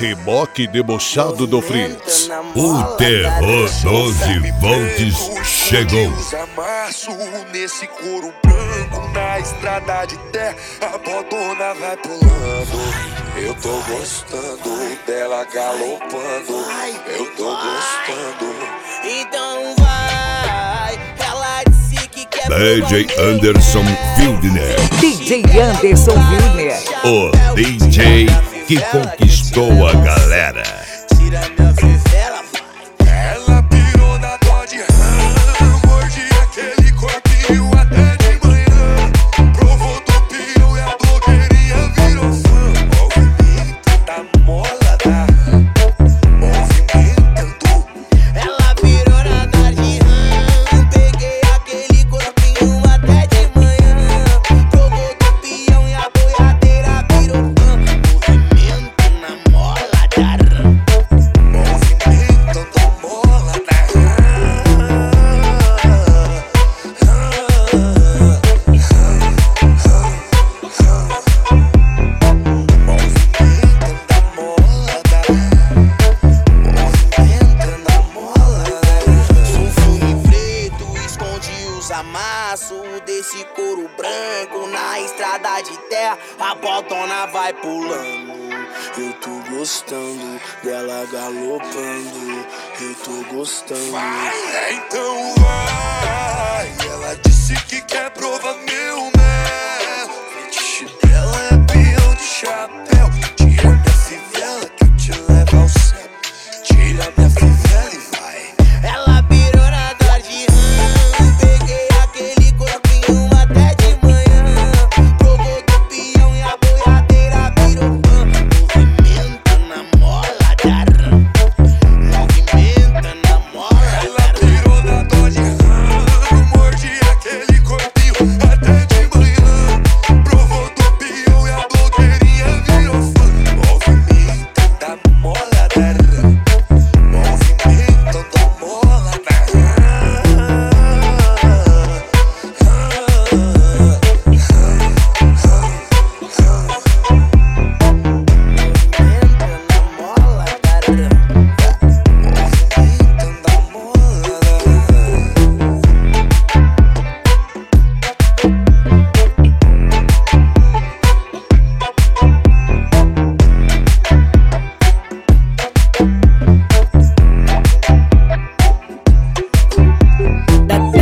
Reboque debochado do Fritz. O terror 12 volts chegou. Amasso nesse couro branco na estrada de terra, a botona vai pulando. Eu tô gostando dela galopando. Eu tô gostando. Então vai, ela disse que quer DJ Anderson Wildner. DJ Anderson Wildner. O DJ que conquistou a galera. Tira minha fivela, Ela pirou na Dodge Ram, mordi aquele corpinho até de manhã. Provou do pio e a blogueirinha virou fã. Movimento da mola da movimentando. ela virou na Dodge Ram. Peguei aquele corpinho até de manhã. Provou do peão e a boiadeira virou fã. Movimento na mola da Ram. Movimento da mola da Amasso desse couro branco na estrada de terra, a botona vai pulando. Eu tô gostando dela galopando. Eu tô gostando. vai,